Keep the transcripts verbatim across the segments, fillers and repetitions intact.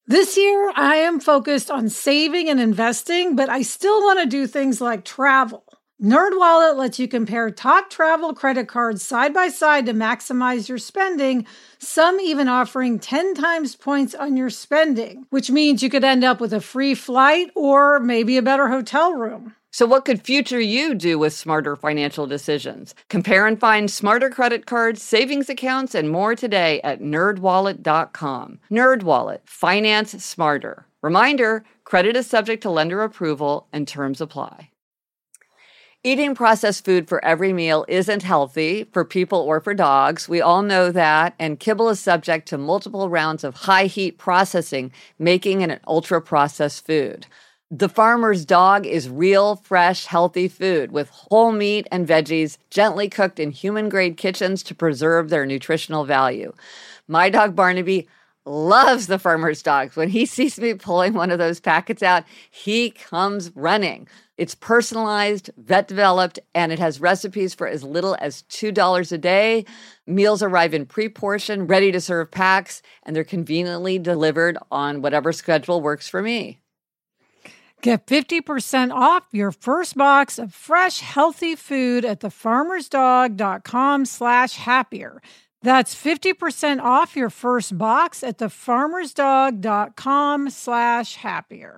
This year, I am focused on saving and investing, but I still want to do things like travel. NerdWallet lets you compare top travel credit cards side by side to maximize your spending, some even offering ten times points on your spending, which means you could end up with a free flight or maybe a better hotel room. So what could future you do with smarter financial decisions? Compare and find smarter credit cards, savings accounts, and more today at nerd wallet dot com. NerdWallet, finance smarter. Reminder, credit is subject to lender approval and terms apply. Eating processed food for every meal isn't healthy for people or for dogs. We all know that, and kibble is subject to multiple rounds of high heat processing, making it an ultra-processed food. The Farmer's Dog is real, fresh, healthy food with whole meat and veggies gently cooked in human-grade kitchens to preserve their nutritional value. My dog Barnaby loves the Farmer's Dog. When he sees me pulling one of those packets out, he comes running. It's personalized, vet-developed, and it has recipes for as little as two dollars a day. Meals arrive in pre-portioned, ready-to-serve packs, and they're conveniently delivered on whatever schedule works for me. Get fifty percent off your first box of fresh, healthy food at thefarmersdog.com slash happier. That's fifty percent off your first box at thefarmersdog.com slash happier.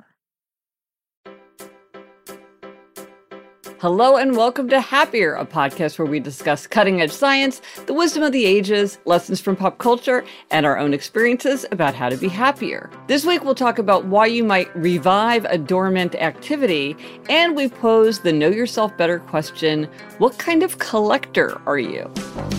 Hello and welcome to Happier, a podcast where we discuss cutting-edge science, the wisdom of the ages, lessons from pop culture, and our own experiences about how to be happier. This week we'll talk about why you might revive a dormant activity, and we've posed the Know Yourself Better question, what kind of collector are you?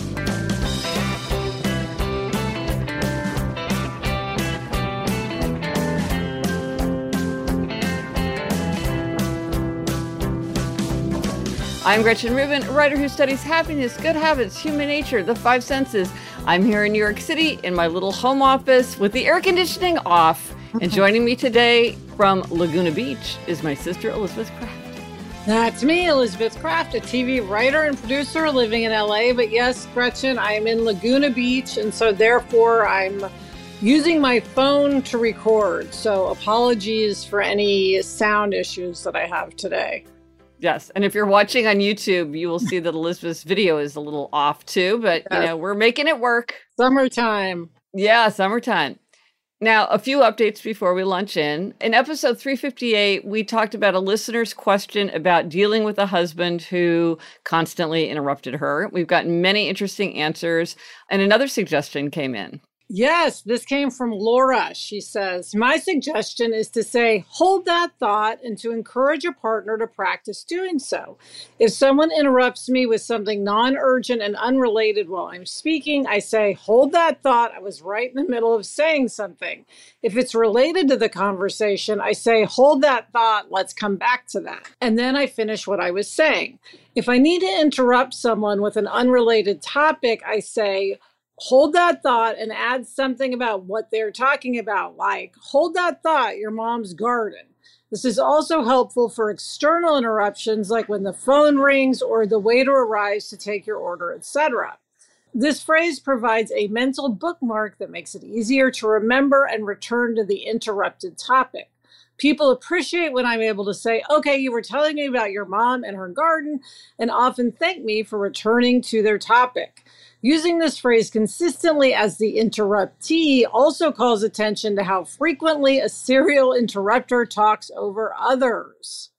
I'm Gretchen Rubin, a writer who studies happiness, good habits, human nature, the five senses. I'm here in New York City in my little home office with the air conditioning off. And joining me today from Laguna Beach is my sister, Elizabeth Craft. That's me, Elizabeth Craft, a T V writer and producer living in L A. But yes, Gretchen, I am in Laguna Beach, and so therefore I'm using my phone to record. So apologies for any sound issues that I have today. Yes, and if you're watching on YouTube, you will see that Elizabeth's video is a little off too, but you know, we're making it work. Summertime. Yeah, summertime. Now, a few updates before we launch in. In episode three fifty-eight, we talked about a listener's question about dealing with a husband who constantly interrupted her. We've gotten many interesting answers, and another suggestion came in. Yes, this came from Laura. She says, my suggestion is to say, hold that thought and to encourage your partner to practice doing so. If someone interrupts me with something non-urgent and unrelated while I'm speaking, I say, hold that thought. I was right in the middle of saying something. If it's related to the conversation, I say, hold that thought. Let's come back to that. And then I finish what I was saying. If I need to interrupt someone with an unrelated topic, I say, hold that thought and add something about what they're talking about, like, hold that thought, your mom's garden. This is also helpful for external interruptions, like when the phone rings or the waiter arrives to take your order, et cetera. This phrase provides a mental bookmark that makes it easier to remember and return to the interrupted topic. People appreciate when I'm able to say, okay, you were telling me about your mom and her garden, and often thank me for returning to their topic. Using this phrase consistently as the interruptee also calls attention to how frequently a serial interrupter talks over others.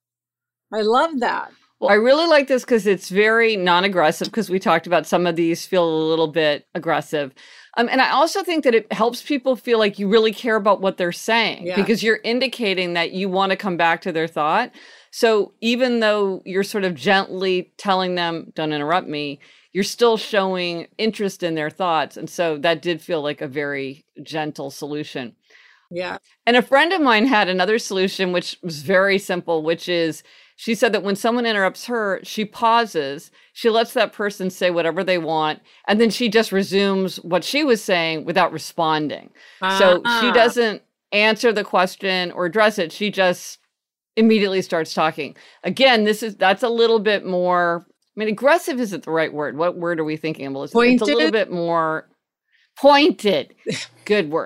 I love that. Well, I really like this because it's very non-aggressive, because we talked about some of these feel a little bit aggressive. Um, and I also think that it helps people feel like you really care about what they're saying, yeah, because you're indicating that you want to come back to their thought. So even though you're sort of gently telling them, don't interrupt me, you're still showing interest in their thoughts. And so that did feel like a very gentle solution. Yeah. And a friend of mine had another solution, which was very simple, which is she said that when someone interrupts her, she pauses, she lets that person say whatever they want, and then she just resumes what she was saying without responding. Uh-huh. So she doesn't answer the question or address it. She just immediately starts talking. Again, this is that's a little bit more, I mean, aggressive isn't the right word. What word are we thinking of, Melissa? Pointed? It's a little bit more pointed. Good word.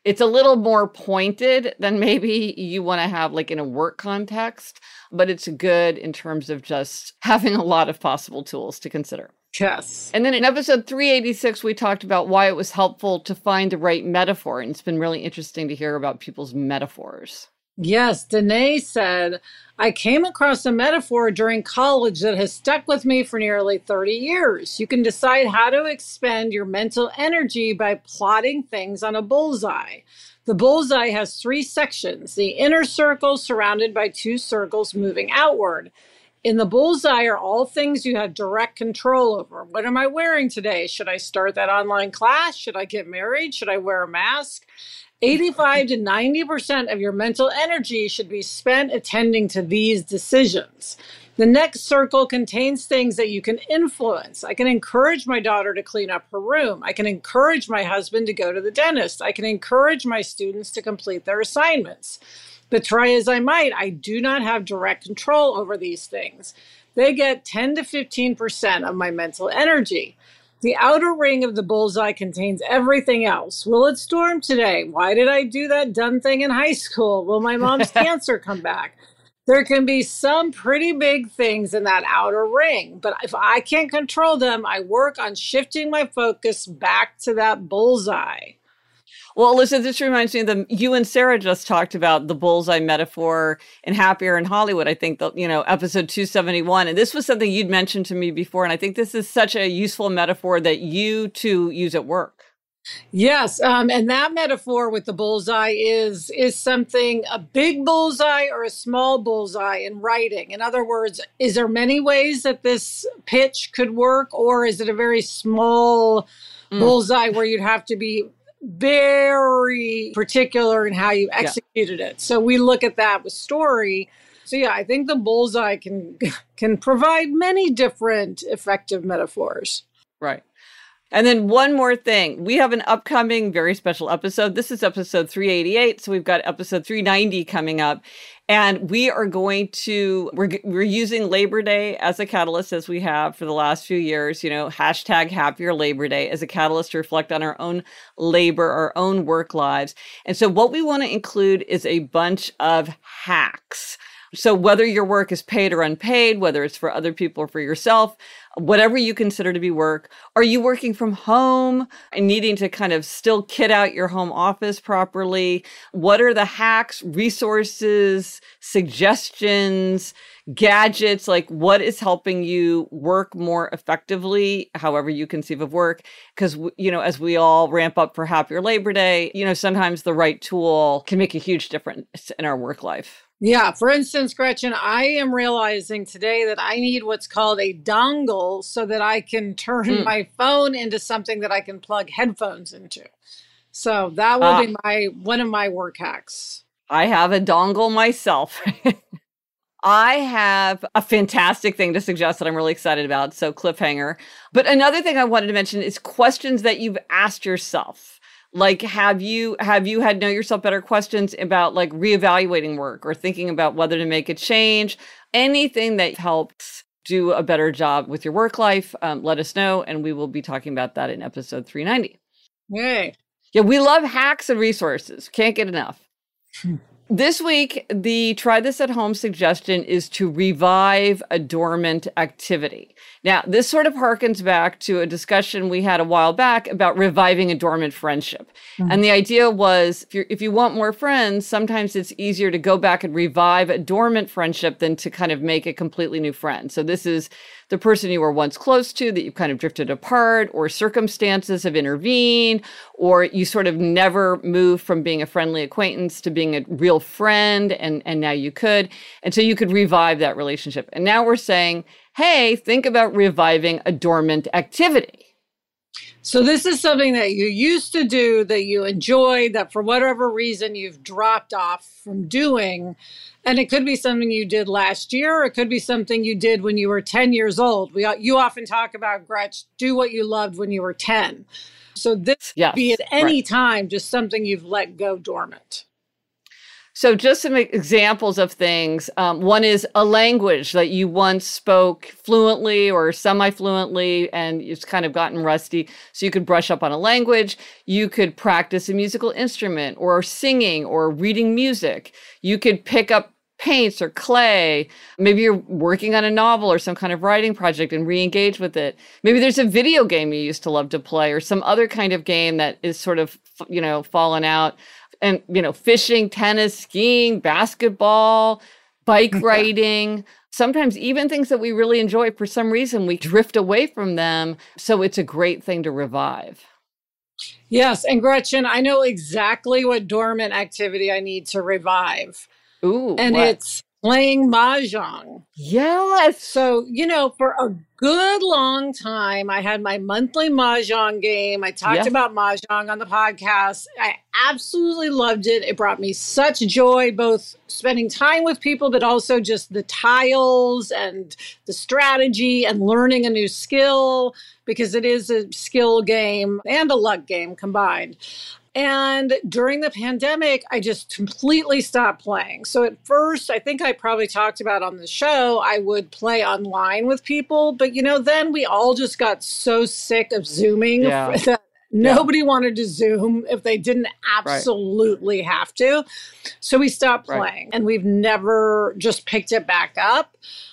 It's a little more pointed than maybe you want to have like in a work context, but it's good in terms of just having a lot of possible tools to consider. Yes. And then in episode three eighty-six, we talked about why it was helpful to find the right metaphor. And it's been really interesting to hear about people's metaphors. Yes, Danae said, I came across a metaphor during college that has stuck with me for nearly thirty years. You can decide how to expend your mental energy by plotting things on a bullseye. The bullseye has three sections, the inner circle surrounded by two circles moving outward. In the bullseye are all things you have direct control over. What am I wearing today? Should I start that online class? Should I get married? Should I wear a mask? eighty-five to ninety percent of your mental energy should be spent attending to these decisions. The next circle contains things that you can influence. I can encourage my daughter to clean up her room. I can encourage my husband to go to the dentist. I can encourage my students to complete their assignments. But try as I might, I do not have direct control over these things. They get ten to fifteen percent of my mental energy. The outer ring of the bullseye contains everything else. Will it storm today? Why did I do that dumb thing in high school? Will my mom's cancer come back? There can be some pretty big things in that outer ring, but if I can't control them, I work on shifting my focus back to that bullseye. Well, Alyssa, this reminds me that you and Sarah just talked about the bullseye metaphor in Happier in Hollywood. I think, the, you know, episode two seventy-one. And this was something you'd mentioned to me before. And I think this is such a useful metaphor that you too use at work. Yes. Um, and that metaphor with the bullseye is, is something, a big bullseye or a small bullseye in writing. In other words, is there many ways that this pitch could work? Or is it a very small mm. bullseye where you'd have to be very particular in how you executed yeah. it. So we look at that with story. So yeah, I think the bullseye can can provide many different effective metaphors. Right. And then one more thing. We have an upcoming very special episode. This is episode three eighty-eight. So we've got episode three ninety coming up. And we are going to, we're, we're using Labor Day as a catalyst, as we have for the last few years, you know, hashtag Happier Labor Day as a catalyst to reflect on our own labor, our own work lives. And so what we want to include is a bunch of hacks. So whether your work is paid or unpaid, whether it's for other people or for yourself, whatever you consider to be work, are you working from home and needing to kind of still kit out your home office properly? What are the hacks, resources, suggestions, gadgets? Like what is helping you work more effectively, however you conceive of work? Because, you know, as we all ramp up for Happier Labor Day, you know, sometimes the right tool can make a huge difference in our work life. Yeah. For instance, Gretchen, I am realizing today that I need what's called a dongle so that I can turn mm. my phone into something that I can plug headphones into. So that will uh, be my one of my work hacks. I have a dongle myself. I have a fantastic thing to suggest that I'm really excited about. So cliffhanger. But another thing I wanted to mention is questions that you've asked yourself. Like, have you have you had know yourself better questions about like reevaluating work or thinking about whether to make a change? Anything that helps do a better job with your work life, um, let us know. And we will be talking about that in episode three ninety. Yay. Yeah, we love hacks and resources. Can't get enough. This week, the try this at home suggestion is to revive a dormant activity. Now, this sort of harkens back to a discussion we had a while back about reviving a dormant friendship. Mm-hmm. And the idea was if, you're, if you want more friends, sometimes it's easier to go back and revive a dormant friendship than to kind of make a completely new friend. So this is the person you were once close to that you've kind of drifted apart, or circumstances have intervened, or you sort of never moved from being a friendly acquaintance to being a real friend, and, and now you could. And so you could revive that relationship. And now we're saying, hey, think about reviving a dormant activity. So this is something that you used to do, that you enjoyed, that for whatever reason you've dropped off from doing. And it could be something you did last year. Or it could be something you did when you were ten years old. We You often talk about, Gretch, do what you loved when you were ten. So this yes, could be at any right. time just something you've let go dormant. So just some examples of things. Um, one is a language that you once spoke fluently or semi-fluently and it's kind of gotten rusty. So you could brush up on a language. You could practice a musical instrument or singing or reading music. You could pick up paints or clay. Maybe you're working on a novel or some kind of writing project and re-engage with it. Maybe there's a video game you used to love to play or some other kind of game that is sort of, you know, fallen out. And, you know, fishing, tennis, skiing, basketball, bike riding, sometimes even things that we really enjoy, for some reason, we drift away from them. So it's a great thing to revive. Yes. And Gretchen, I know exactly what dormant activity I need to revive. Ooh, and what? It's playing mahjong. Yes. So, you know, for a good long time, I had my monthly mahjong game. I talked Yes. about mahjong on the podcast. I absolutely loved it. It brought me such joy, both spending time with people, but also just the tiles and the strategy and learning a new skill, because it is a skill game and a luck game combined. And during the pandemic, I just completely stopped playing. So at first, I think I probably talked about on the show, I would play online with people. But, you know, then we all just got so sick of Zooming Yeah. that nobody yeah. wanted to Zoom if they didn't absolutely right. have to. So we stopped playing right. and we've never just picked it back up.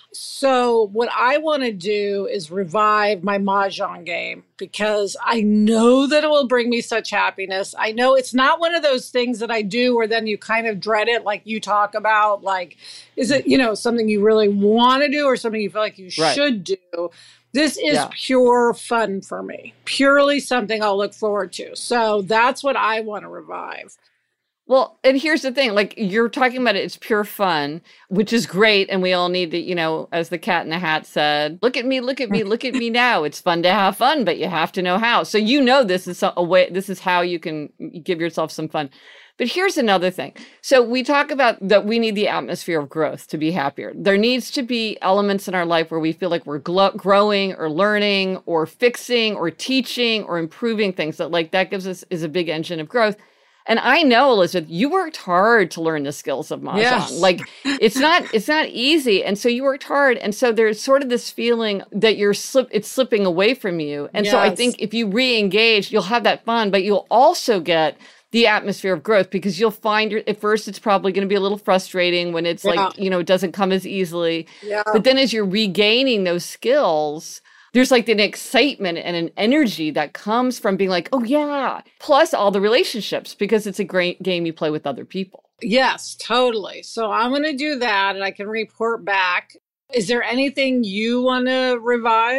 So what I want to do is revive my mahjong game because I know that it will bring me such happiness. I know it's not one of those things that I do where then you kind of dread it, like you talk about. Like, is it, you know, something you really want to do or something you feel like you right. should do? This is yeah. pure fun for me, purely something I'll look forward to. So that's what I want to revive. Well, and here's the thing, like you're talking about it, it's pure fun, which is great. And we all need to, you know, as the Cat in the Hat said, look at me, look at me, look at me now. It's fun to have fun, but you have to know how. So, you know, this is a way, this is how you can give yourself some fun. But here's another thing. So we talk about that we need the atmosphere of growth to be happier. There needs to be elements in our life where we feel like we're glo- growing or learning or fixing or teaching or improving things that like that gives us is a big engine of growth. And I know, Elizabeth, you worked hard to learn the skills of mahjong. Yes. Like it's not, it's not easy. And so you worked hard. And so there's sort of this feeling that you're slip, it's slipping away from you. And yes. so I think if you re-engage, you'll have that fun, but you'll also get the atmosphere of growth because you'll find your, at first it's probably going to be a little frustrating when it's yeah. like, you know, it doesn't come as easily. Yeah. But then as you're regaining those skills, there's like an excitement and an energy that comes from being like, oh, yeah, plus all the relationships because it's a great game you play with other people. Yes, totally. So I'm going to do that and I can report back. Is there anything you want to revive?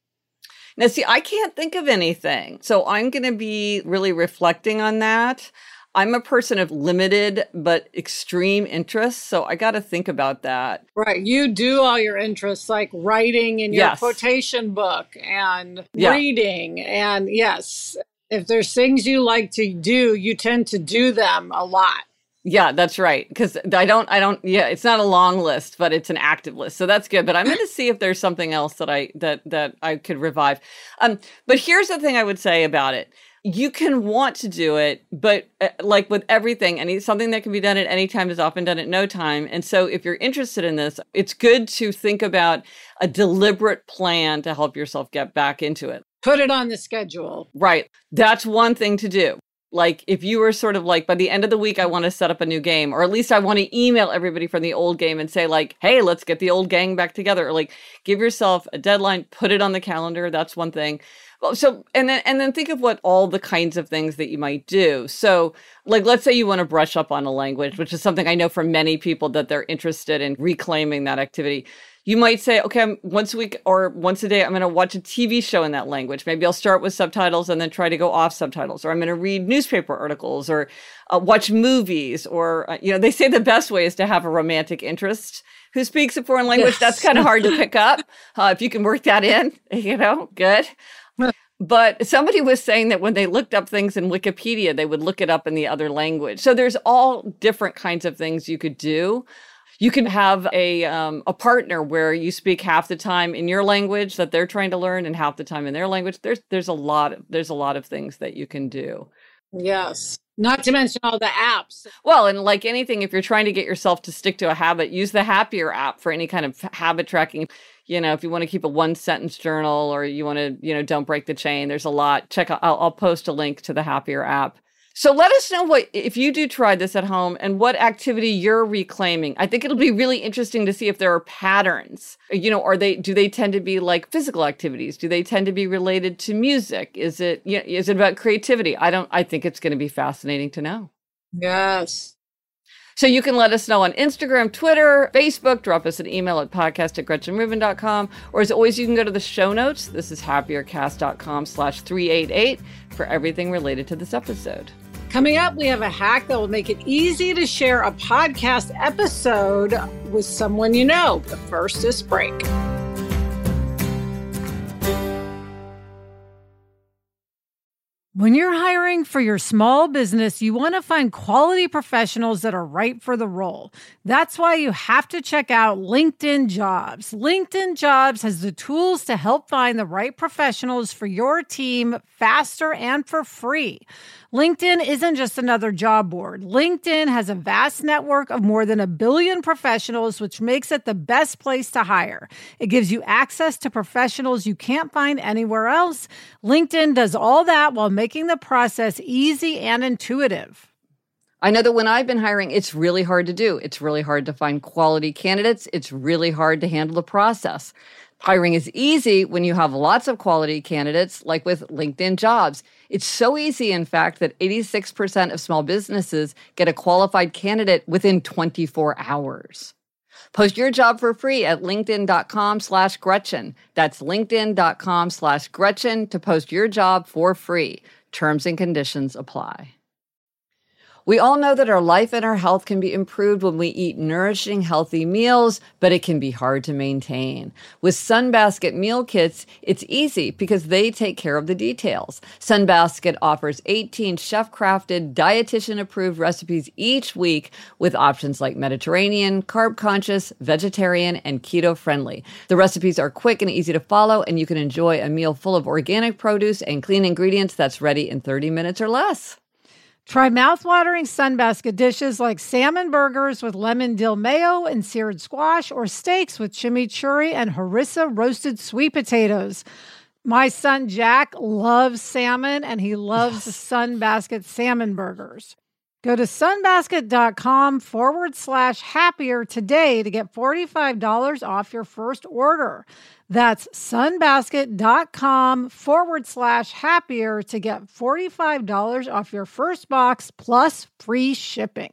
Now, see, I can't think of anything. So I'm going to be really reflecting on that. I'm a person of limited but extreme interests, so I got to think about that. Right. You do all your interests like writing in your yes. quotation book and yeah. reading. And yes, if there's things you like to do, you tend to do them a lot. Yeah, that's right. Because I don't, I don't, yeah, it's not a long list, but it's an active list. So that's good. But I'm going to see if there's something else that I, that, that I could revive. Um, but here's the thing I would say about it. You can want to do it, but uh, like with everything, any something that can be done at any time is often done at no time. And so if you're interested in this, it's good to think about a deliberate plan to help yourself get back into it. Put it on the schedule. Right. That's one thing to do. Like if you were sort of like, by the end of the week, I want to set up a new game, or at least I want to email everybody from the old game and say like, hey, let's get the old gang back together. Or like give yourself a deadline, put it on the calendar. That's one thing. Well, so, and then, and then think of what all the kinds of things that you might do. So like, let's say you want to brush up on a language, which is something I know for many people that they're interested in reclaiming that activity. You might say, okay, I'm, once a week or once a day, I'm going to watch a T V show in that language. Maybe I'll start with subtitles and then try to go off subtitles, or I'm going to read newspaper articles or uh, watch movies, or, uh, you know, they say the best way is to have a romantic interest who speaks a foreign language. Yes. That's kind of hard to pick up. Uh, if you can work that in, you know, good. But somebody was saying that when they looked up things in Wikipedia, they would look it up in the other language. So there's all different kinds of things you could do. You can have a um, a partner where you speak half the time in your language that they're trying to learn and half the time in their language. There's there's a lot of, there's a lot of things that you can do. Yes. Not to mention all the apps. Well, and like anything, if you're trying to get yourself to stick to a habit, use the Happier app for any kind of habit tracking. You know, if you want to keep a one sentence journal or you want to, you know, don't break the chain, there's a lot. Check out, I'll, I'll post a link to the Happier app. So let us know what, if you do try this at home and what activity you're reclaiming. I think it'll be really interesting to see if there are patterns. You know, are they, do they tend to be like physical activities? Do they tend to be related to music? Is it, you know, is it about creativity? I don't, I think it's going to be fascinating to know. Yes. So you can let us know on Instagram, Twitter, Facebook, drop us an email at podcast at gretchen rubin dot com. Or as always, you can go to the show notes. This is happiercast.com slash 388 for everything related to this episode. Coming up, we have a hack that will make it easy to share a podcast episode with someone you know. But first, this break. When you're hiring for your small business, you want to find quality professionals that are right for the role. That's why you have to check out LinkedIn Jobs. LinkedIn Jobs has the tools to help find the right professionals for your team faster and for free. LinkedIn isn't just another job board. LinkedIn has a vast network of more than a billion professionals, which makes it the best place to hire. It gives you access to professionals you can't find anywhere else. LinkedIn does all that while making the process easy and intuitive. I know that when I've been hiring, it's really hard to do. It's really hard to find quality candidates. It's really hard to handle the process. Hiring is easy when you have lots of quality candidates, like with LinkedIn Jobs. It's so easy, in fact, that eighty-six percent of small businesses get a qualified candidate within twenty-four hours. Post your job for free at linkedin.com slash Gretchen. That's linkedin.com slash Gretchen to post your job for free. Terms and conditions apply. We all know that our life and our health can be improved when we eat nourishing, healthy meals, but it can be hard to maintain. With Sunbasket meal kits, it's easy because they take care of the details. Sunbasket offers eighteen chef-crafted, dietitian-approved recipes each week with options like Mediterranean, carb-conscious, vegetarian, and keto-friendly. The recipes are quick and easy to follow, and you can enjoy a meal full of organic produce and clean ingredients that's ready in thirty minutes or less. Try mouthwatering Sunbasket dishes like salmon burgers with lemon dill mayo and seared squash, or steaks with chimichurri and harissa roasted sweet potatoes. My son Jack loves salmon, and he loves yes. Sunbasket salmon burgers. Go to sunbasket.com forward slash happier today to get forty-five dollars off your first order. That's sunbasket.com forward slash happier to get forty-five dollars off your first box plus free shipping.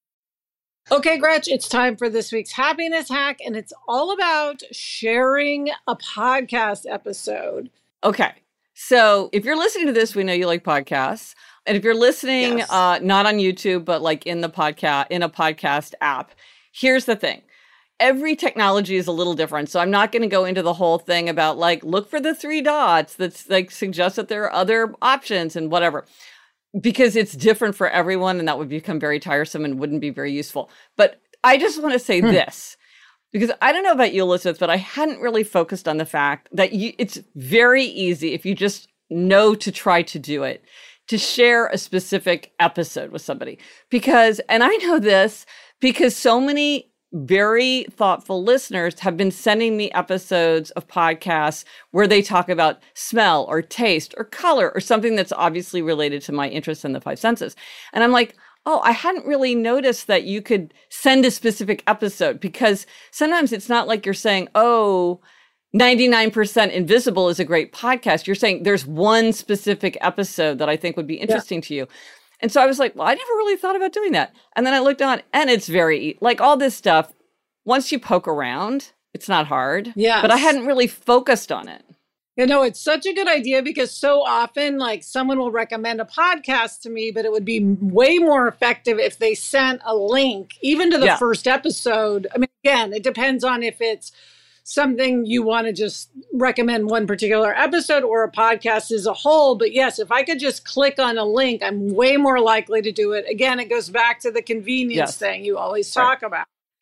Okay, Gretch, it's time for this week's happiness hack, and it's all about sharing a podcast episode. Okay, so if you're listening to this, we know you like podcasts. And if you're listening, yes. uh, not on YouTube, but like in the podcast, in a podcast app, here's the thing. Every technology is a little different. So I'm not going to go into the whole thing about like, look for the three dots that's like suggests that there are other options and whatever, because it's different for everyone. And that would become very tiresome and wouldn't be very useful. But I just want to say hmm. this, because I don't know about you, Elizabeth, but I hadn't really focused on the fact that you, it's very easy if you just know to try to do it, to share a specific episode with somebody. Because, and I know this because so many very thoughtful listeners have been sending me episodes of podcasts where they talk about smell or taste or color or something that's obviously related to my interest in the five senses. And I'm like, oh, I hadn't really noticed that you could send a specific episode, because sometimes it's not like you're saying, oh, ninety-nine percent Invisible is a great podcast. You're saying there's one specific episode that I think would be interesting yeah. to you. And so I was like, well, I never really thought about doing that. And then I looked on, and it's very, like all this stuff, once you poke around, it's not hard. Yeah. But I hadn't really focused on it. You know, it's such a good idea, because so often, like, someone will recommend a podcast to me, but it would be way more effective if they sent a link, even to the yeah. first episode. I mean, again, it depends on if it's something you want to just recommend one particular episode or a podcast as a whole. But yes, if I could just click on a link, I'm way more likely to do it. Again, it goes back to the convenience yes. thing you always talk right. about.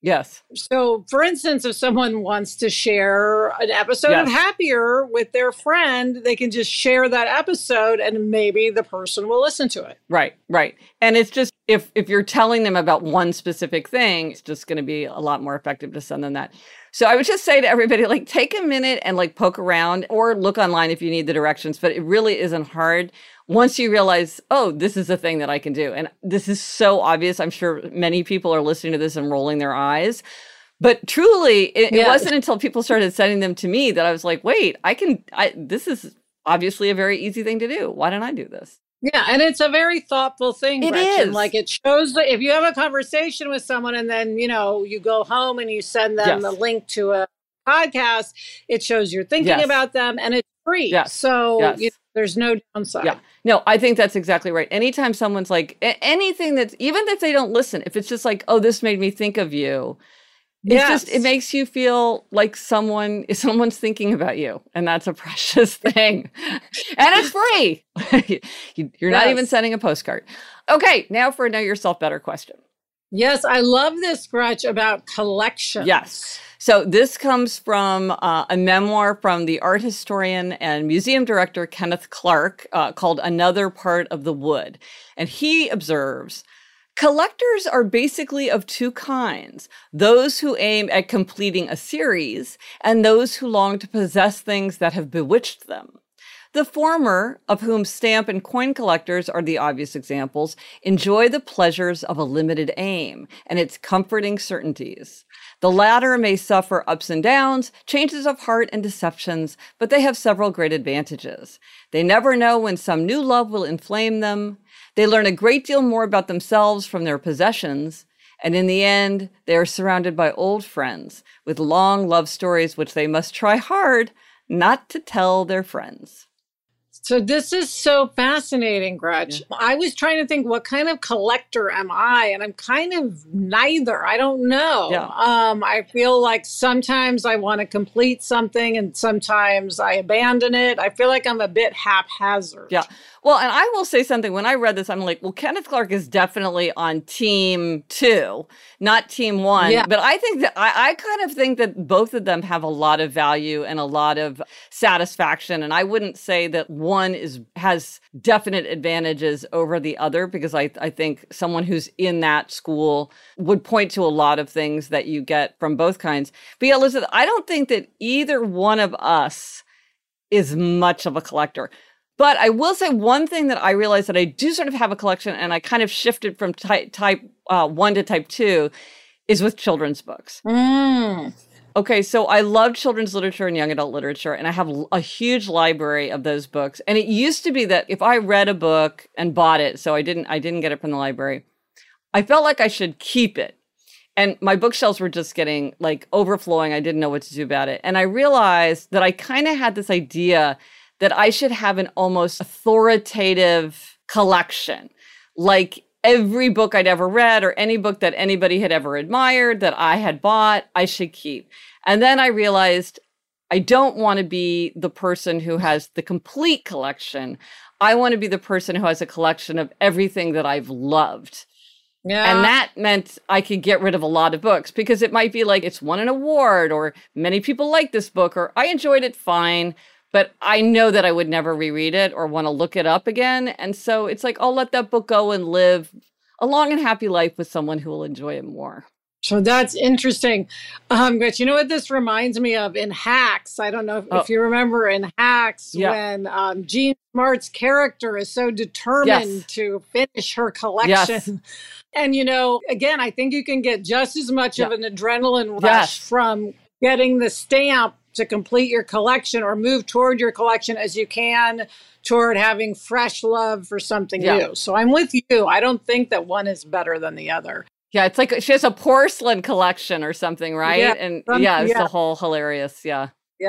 Yes. So, for instance, if someone wants to share an episode Yes. of Happier with their friend, they can just share that episode and maybe the person will listen to it. Right, right. And it's just, if if you're telling them about one specific thing, it's just going to be a lot more effective to send them that. So I would just say to everybody, like, take a minute and like poke around or look online if you need the directions, but it really isn't hard once you realize, oh, this is a thing that I can do. And this is so obvious. I'm sure many people are listening to this and rolling their eyes. But truly, it, Yes. it wasn't until people started sending them to me that I was like, wait, I can, I, this is obviously a very easy thing to do. Why don't I do this? Yeah, and it's a very thoughtful thing, It Gretchen. is. Like, it shows that if you have a conversation with someone and then, you know, you go home and you send them Yes. the link to a podcast, it shows you're thinking Yes. about them and it's free. Yes. So Yes. you know, there's no downside. Yeah. No, I think that's exactly right. Anytime someone's like, a- anything that's, even if they don't listen, if it's just like, oh, this made me think of you, it's Yes. just, it makes you feel like someone, someone's thinking about you. And that's a precious thing. And it's free. You- You're not Yes. even sending a postcard. Okay. Now for a Know Yourself Better question. Yes, I love this, Gretch, about collections. Yes. So this comes from uh, a memoir from the art historian and museum director Kenneth Clark uh, called Another Part of the Wood. And he observes, collectors are basically of two kinds, those who aim at completing a series and those who long to possess things that have bewitched them. The former, of whom stamp and coin collectors are the obvious examples, enjoy the pleasures of a limited aim and its comforting certainties. The latter may suffer ups and downs, changes of heart and deceptions, but they have several great advantages. They never know when some new love will inflame them. They learn a great deal more about themselves from their possessions. And in the end, they are surrounded by old friends with long love stories which they must try hard not to tell their friends. So this is so fascinating, Gretch. Yeah. I was trying to think, what kind of collector am I? And I'm kind of neither. I don't know. Yeah. Um, I feel like sometimes I want to complete something and sometimes I abandon it. I feel like I'm a bit haphazard. Yeah. Well, and I will say something. When I read this, I'm like, well, Kenneth Clark is definitely on team two, not team one. Yeah. But I think that I, I kind of think that both of them have a lot of value and a lot of satisfaction. And I wouldn't say that one is has definite advantages over the other, because I, I think someone who's in that school would point to a lot of things that you get from both kinds. But yeah, Elizabeth, I don't think that either one of us is much of a collector. But I will say one thing that I realized that I do sort of have a collection, and I kind of shifted from type, type uh, one to type two, is with children's books. Mm. Okay, so I love children's literature and young adult literature, and I have a huge library of those books. And it used to be that if I read a book and bought it, so I didn't I didn't get it from the library, I felt like I should keep it. And my bookshelves were just getting like overflowing. I didn't know what to do about it. And I realized that I kind of had this idea that I should have an almost authoritative collection, like every book I'd ever read or any book that anybody had ever admired that I had bought, I should keep. And then I realized I don't want to be the person who has the complete collection. I want to be the person who has a collection of everything that I've loved. Yeah. And that meant I could get rid of a lot of books, because it might be like it's won an award, or many people like this book, or I enjoyed it fine, but I know that I would never reread it or want to look it up again. And so it's like, I'll let that book go and live a long and happy life with someone who will enjoy it more. So that's interesting. Um, but you know what this reminds me of in Hacks? I don't know if, Oh. if you remember in Hacks, Yeah. when um, Jean Smart's character is so determined Yes. to finish her collection. Yes. And, you know, again, I think you can get just as much of Yeah. an adrenaline rush Yes. from getting the stamp to complete your collection or move toward your collection as you can toward having fresh love for something Yeah. new. So I'm with you. I don't think that one is better than the other. Yeah, it's like she has a porcelain collection or something, right? Yeah, and some- yeah, it's yeah. the whole hilarious. Yeah. Yeah.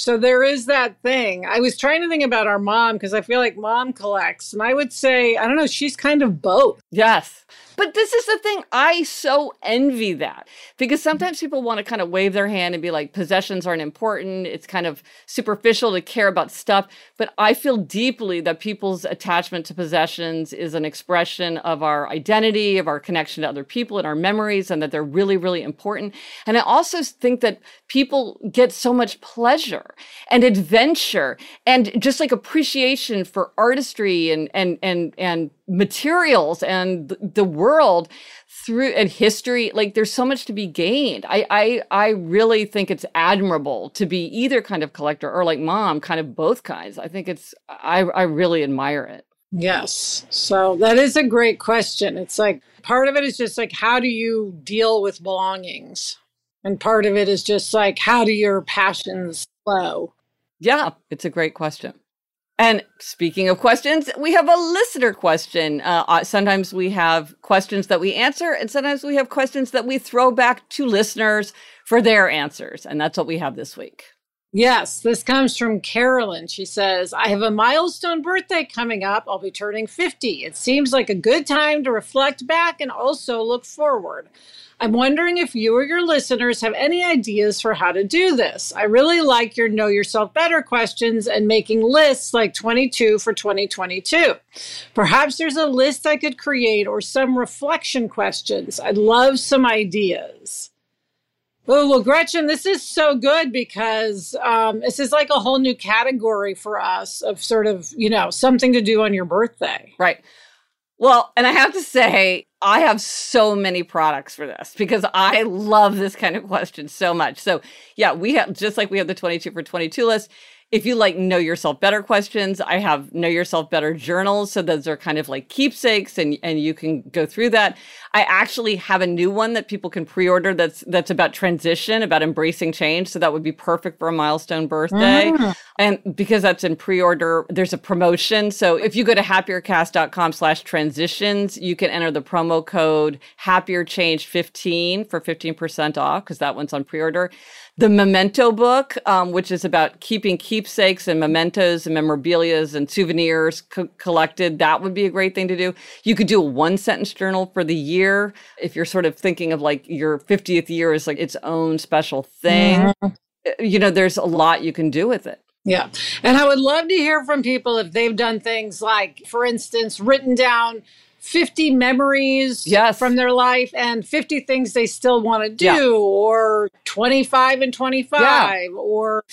So there is that thing. I was trying to think about our mom because I feel like mom collects. And I would say, I don't know, she's kind of both. Yes. But this is the thing. I so envy that because sometimes people want to kind of wave their hand and be like, possessions aren't important. It's kind of superficial to care about stuff. But I feel deeply that people's attachment to possessions is an expression of our identity, of our connection to other people and our memories, and that they're really, really important. And I also think that people get so much pleasure and adventure and just like appreciation for artistry and, and, and, and materials and the world through and history. Like there's so much to be gained. I, I, I really think it's admirable to be either kind of collector or like mom, kind of both kinds. I think it's, I, I really admire it. Yes. So that is a great question. It's like part of it is just like, how do you deal with belongings? And part of it is just like, how do your passions flow? Yeah, it's a great question. And speaking of questions, we have a listener question. Uh, sometimes we have questions that we answer, and sometimes we have questions that we throw back to listeners for their answers. And that's what we have this week. Yes, this comes from Carolyn. She says, I have a milestone birthday coming up. I'll be turning fifty. It seems like a good time to reflect back and also look forward. I'm wondering if you or your listeners have any ideas for how to do this. I really like your Know Yourself Better questions and making lists like twenty-two for twenty twenty-two. Perhaps there's a list I could create or some reflection questions. I'd love some ideas. Oh, well, Gretchen, this is so good because um, this is like a whole new category for us of sort of, you know, something to do on your birthday. Right. Well, and I have to say, I have so many products for this because I love this kind of question so much. So yeah, we have, just like we have the twenty-two for twenty-two list. If you like Know Yourself Better questions, I have Know Yourself Better journals. So those are kind of like keepsakes and, and you can go through that. I actually have a new one that people can pre-order that's that's about transition, about embracing change. So that would be perfect for a milestone birthday. Mm. And because that's in pre-order, there's a promotion. So if you go to happiercast.com slash transitions, you can enter the promo code happierchange fifteen for fifteen percent off because that one's on pre-order. The Memento book, um, which is about keeping keepsakes and mementos and memorabilias and souvenirs co- collected, that would be a great thing to do. You could do a one-sentence journal for the year if you're sort of thinking of like your fiftieth year as like its own special thing. Mm-hmm. You know, there's a lot you can do with it. Yeah. And I would love to hear from people if they've done things like, for instance, written down fifty memories yes. from their life and fifty things they still want to do, yeah. or twenty-five and twenty-five, yeah. or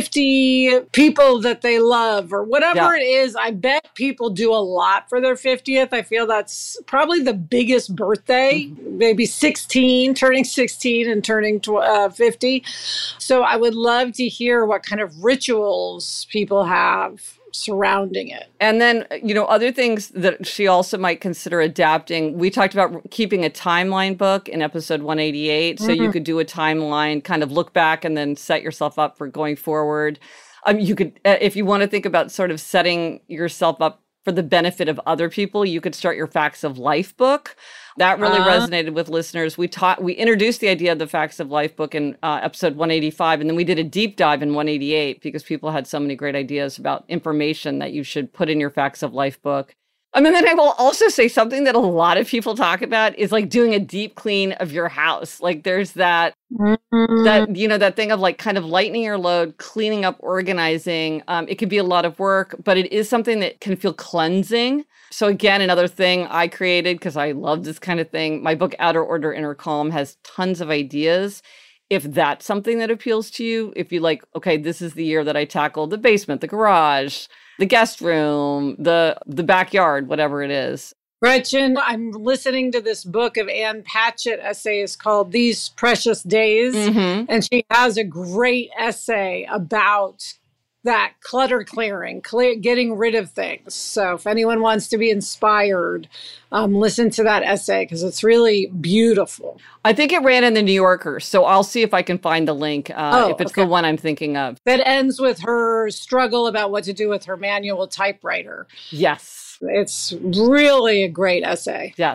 fifty people that they love, or whatever yeah. it is. I bet people do a lot for their fiftieth. I feel that's probably the biggest birthday, mm-hmm. maybe sixteen, turning sixteen and turning tw- uh, fifty. So I would love to hear what kind of rituals people have surrounding it. And then, you know, other things that she also might consider adapting. We talked about keeping a timeline book in episode one eighty-eight. So mm-hmm. you could do a timeline, kind of look back and then set yourself up for going forward. Um, you could, uh, if you want to think about sort of setting yourself up for the benefit of other people, you could start your Facts of Life book. That really uh, resonated with listeners. We taught, we introduced the idea of the Facts of Life book in uh, episode one eighty-five, and then we did a deep dive in one eighty-eight because people had so many great ideas about information that you should put in your Facts of Life book. And then I will also say something that a lot of people talk about is like doing a deep clean of your house. Like there's that, mm-hmm. that, you know, that thing of like kind of lightening your load, cleaning up, organizing. Um, it could be a lot of work, but it is something that can feel cleansing. So again, another thing I created because I love this kind of thing. My book, Outer Order, Inner Calm, has tons of ideas. If that's something that appeals to you, if you like, okay, this is the year that I tackled the basement, the garage, the guest room, the the backyard, whatever it is. Gretchen, I'm listening to this book of Ann Patchett essays called These Precious Days. Mm-hmm. And she has a great essay about that clutter clearing, clear, getting rid of things. So if anyone wants to be inspired, um, listen to that essay because it's really beautiful. I think it ran in the New Yorker, so I'll see if I can find the link, uh, oh, if it's okay. The one I'm thinking of. That ends with her struggle about what to do with her manual typewriter. Yes. It's really a great essay. Yes.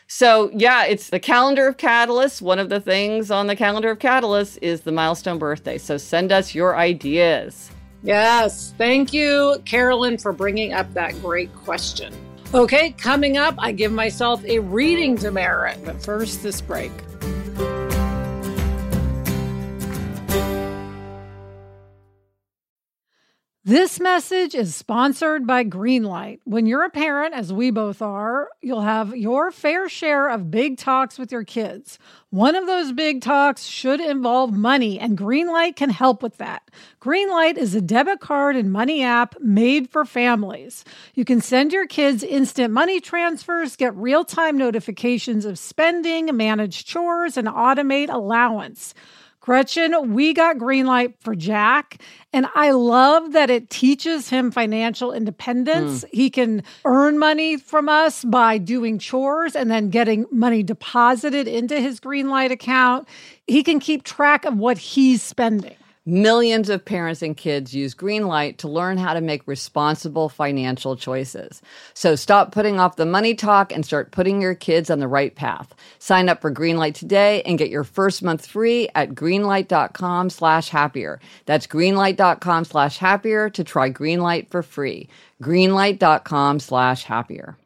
So yeah, it's the calendar of catalysts. One of the things on the calendar of catalysts is the milestone birthday. So send us your ideas. Yes. Thank you, Carolyn, for bringing up that great question. Okay, coming up, I give myself a reading demerit. But first, this break. This message is sponsored by Greenlight. When you're a parent, as we both are, you'll have your fair share of big talks with your kids. One of those big talks should involve money, and Greenlight can help with that. Greenlight is a debit card and money app made for families. You can send your kids instant money transfers, get real-time notifications of spending, manage chores, and automate allowance. Gretchen, we got Greenlight for Jack, and I love that it teaches him financial independence. Mm. He can earn money from us by doing chores and then getting money deposited into his Greenlight account. He can keep track of what he's spending. Millions of parents and kids use Greenlight to learn how to make responsible financial choices. So stop putting off the money talk and start putting your kids on the right path. Sign up for Greenlight today and get your first month free at greenlight.com slash happier. That's greenlight.com slash happier to try Greenlight for free. Greenlight.com slash happier.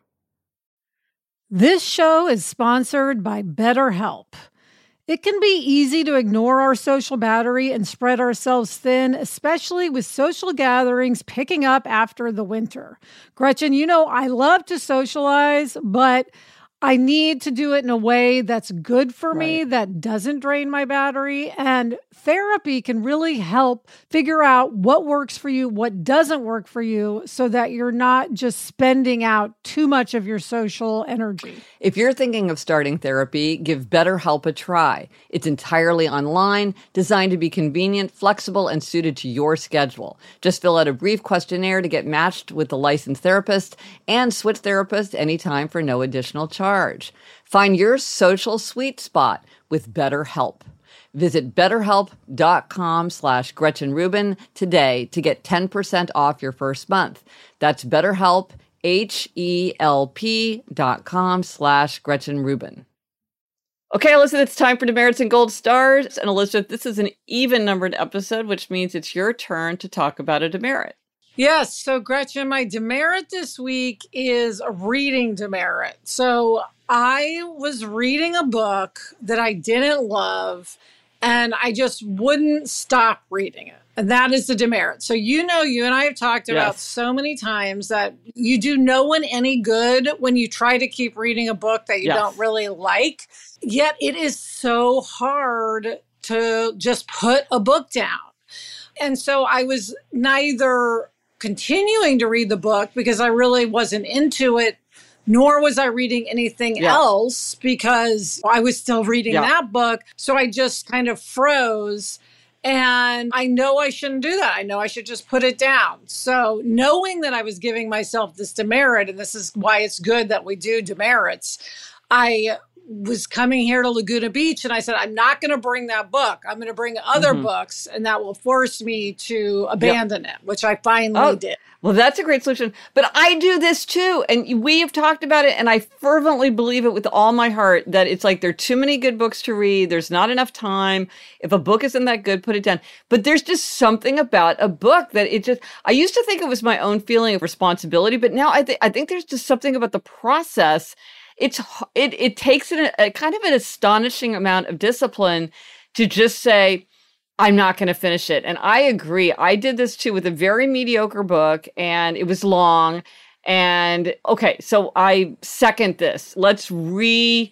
This show is sponsored by BetterHelp. It can be easy to ignore our social battery and spread ourselves thin, especially with social gatherings picking up after the winter. Gretchen, you know, I love to socialize, but I need to do it in a way that's good for me, right, that doesn't drain my battery. And therapy can really help figure out what works for you, what doesn't work for you, so that you're not just spending out too much of your social energy. If you're thinking of starting therapy, give BetterHelp a try. It's entirely online, designed to be convenient, flexible, and suited to your schedule. Just fill out a brief questionnaire to get matched with the licensed therapist and switch therapists anytime for no additional charge. Find your social sweet spot with BetterHelp. Visit betterhelp.com slash Gretchen Rubin today to get ten percent off your first month. That's BetterHelp, H-E-L-P dot com slash Gretchen Rubin. Okay, Alyssa, it's time for demerits and gold stars. And Alyssa, this is an even-numbered episode, which means it's your turn to talk about a demerit. Yes. So, Gretchen, my demerit this week is a reading demerit. So I was reading a book that I didn't love, and I just wouldn't stop reading it. And that is the demerit. So, you know, you and I have talked about yes. so many times that you do no one any good when you try to keep reading a book that you yes. don't really like. Yet it is so hard to just put a book down. And so I was neither continuing to read the book because I really wasn't into it, nor was I reading anything yeah. else because I was still reading yeah. that book. So I just kind of froze. And I know I shouldn't do that. I know I should just put it down. So knowing that I was giving myself this demerit, and this is why it's good that we do demerits, I was coming here to Laguna Beach and I said, I'm not going to bring that book. I'm going to bring other mm-hmm. books, and that will force me to abandon yep. it, which I finally oh, did. Well, that's a great solution. But I do this too. And we have talked about it, and I fervently believe it with all my heart that it's like there are too many good books to read. There's not enough time. If a book isn't that good, put it down. But there's just something about a book that it just, I used to think it was my own feeling of responsibility, but now I think I think there's just something about the process. It's it it takes an, a kind of an astonishing amount of discipline to just say, I'm not going to finish it. And I agree. I did this too with a very mediocre book, and it was long. And okay, so I second this. Let's recommit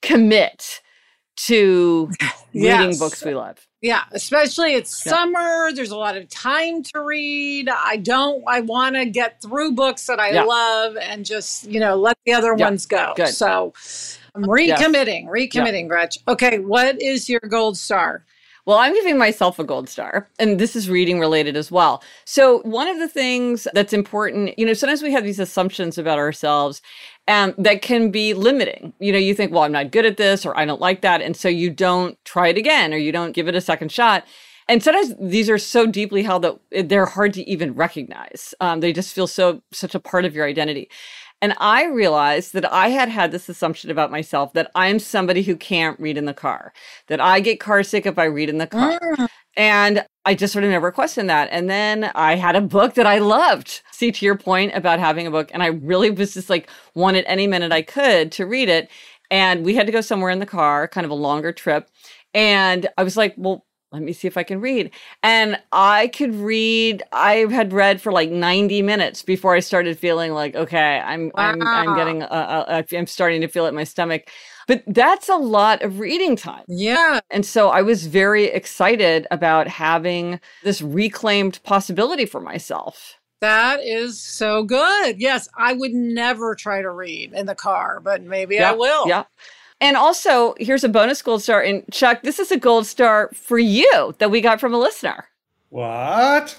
to yes. reading books we love. Yeah, especially it's yeah. summer. There's a lot of time to read. I don't, I want to get through books that I yeah. love and just, you know, let the other yeah. ones go. Good. So I'm recommitting, yes. recommitting, yeah. Gretch. Okay, what is your gold star? Well, I'm giving myself a gold star, and this is reading related as well. So one of the things that's important, you know, sometimes we have these assumptions about ourselves um, that can be limiting. You know, you think, well, I'm not good at this, or I don't like that. And so you don't try it again, or you don't give it a second shot. And sometimes these are so deeply held that they're hard to even recognize. Um, they just feel so such a part of your identity. And I realized that I had had this assumption about myself that I'm somebody who can't read in the car, that I get car sick if I read in the car. Mm. And I just sort of never questioned that. And then I had a book that I loved. See, to your point about having a book, and I really was just like wanted any minute I could to read it. And we had to go somewhere in the car, kind of a longer trip. And I was like, well, let me see if I can read. And I could read, I had read for like ninety minutes before I started feeling like, okay, I'm, wow. I'm, I'm getting, uh, uh, I'm starting to feel it in my stomach. But that's a lot of reading time. Yeah. And so I was very excited about having this reclaimed possibility for myself. That is so good. Yes, I would never try to read in the car, but maybe yeah, I will. Yeah. And also, here's a bonus gold star. And Chuck, this is a gold star for you that we got from a listener. What?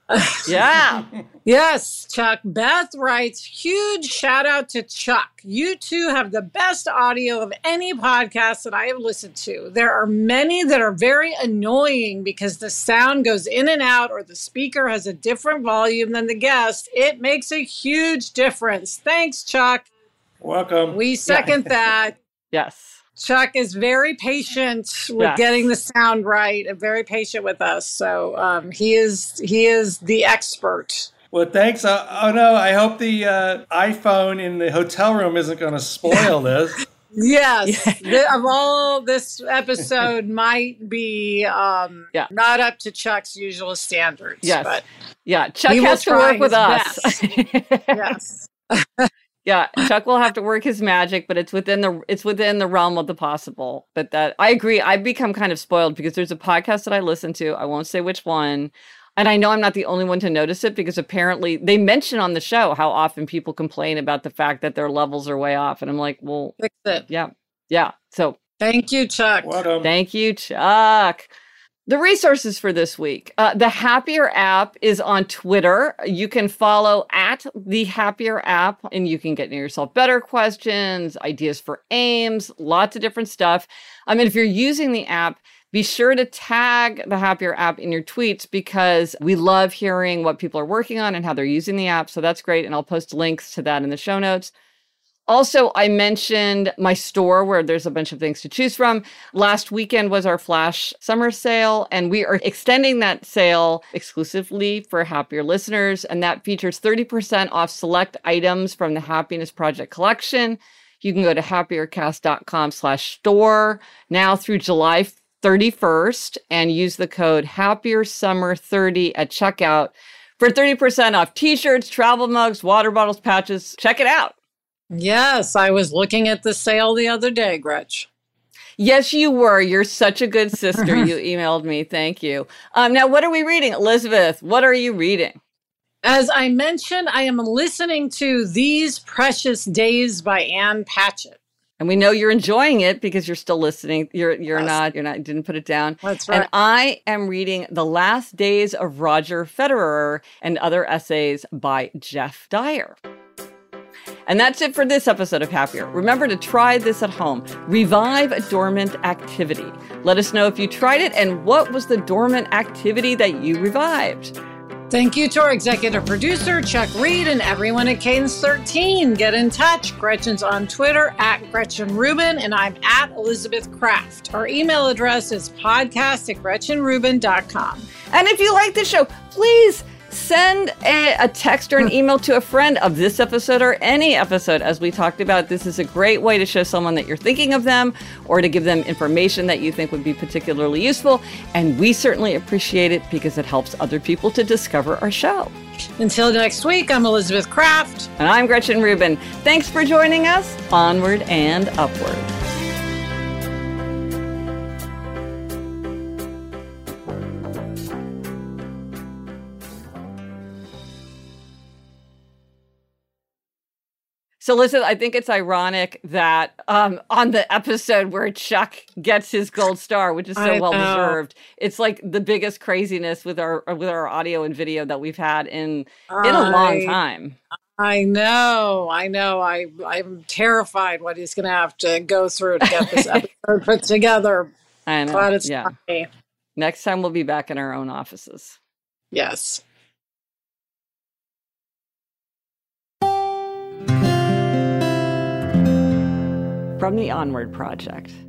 Yeah. Yes, Chuck. Beth writes, huge shout out to Chuck. You two have the best audio of any podcast that I have listened to. There are many that are very annoying because the sound goes in and out or the speaker has a different volume than the guest. It makes a huge difference. Thanks, Chuck. Welcome. We second yeah. that. Yes. Chuck is very patient with yes. getting the sound right and very patient with us. So um, he is he is the expert. Well, thanks. Uh, oh, no, I hope the uh, iPhone in the hotel room isn't going to spoil this. Yes. the, of all, this episode might be um, yeah. not up to Chuck's usual standards. Yes. But yeah, Chuck has to work with us. Yes. Yeah, Chuck will have to work his magic, but it's within the it's within the realm of the possible. But that I agree. I've become kind of spoiled because there's a podcast that I listen to. I won't say which one. And I know I'm not the only one to notice it because apparently they mention on the show how often people complain about the fact that their levels are way off. And I'm like, well, fix it. Yeah. Yeah. So thank you, Chuck. Welcome. Thank you, Chuck. The resources for this week. Uh, the Happier app is on Twitter. You can follow at the Happier app and you can get yourself better questions, ideas for aims, lots of different stuff. I mean, if you're using the app, be sure to tag the Happier app in your tweets because we love hearing what people are working on and how they're using the app. So that's great. And I'll post links to that in the show notes. Also, I mentioned my store where there's a bunch of things to choose from. Last weekend was our flash summer sale, and we are extending that sale exclusively for Happier listeners. And that features thirty percent off select items from the Happiness Project collection. You can go to happiercast.com slash store now through July thirty-first and use the code happier summer thirty at checkout for thirty percent off t-shirts, travel mugs, water bottles, patches. Check it out. Yes, I was looking at the sale the other day, Gretch. Yes, you were. You're such a good sister. You emailed me. Thank you. Um, now, what are we reading? Elizabeth, what are you reading? As I mentioned, I am listening to These Precious Days by Ann Patchett. And we know you're enjoying it because you're still listening. You're you're yes. not, you're not, didn't put it down. That's right. And I am reading The Last Days of Roger Federer and Other Essays by Jeff Dyer. And that's it for this episode of Happier. Remember to try this at home. Revive a dormant activity. Let us know if you tried it and what was the dormant activity that you revived. Thank you to our executive producer, Chuck Reed, and everyone at Cadence thirteen. Get in touch. Gretchen's on Twitter at Gretchen Rubin, and I'm at Elizabeth Kraft. Our email address is podcast at gretchen rubin dot com. And if you like the show, please send a, a text or an email to a friend of this episode or any episode. As we talked about, this is a great way to show someone that you're thinking of them or to give them information that you think would be particularly useful. And we certainly appreciate it because it helps other people to discover our show. Until next week, I'm Elizabeth Kraft. And I'm Gretchen Rubin. Thanks for joining us. Onward and upward. So listen, I think it's ironic that um, on the episode where Chuck gets his gold star, which is so well deserved, it's like the biggest craziness with our with our audio and video that we've had in in a long time. I know, I know. I I'm terrified what he's going to have to go through to get this episode put together. I know. But it's yeah. funny. Next time we'll be back in our own offices. Yes. from the Onward Project.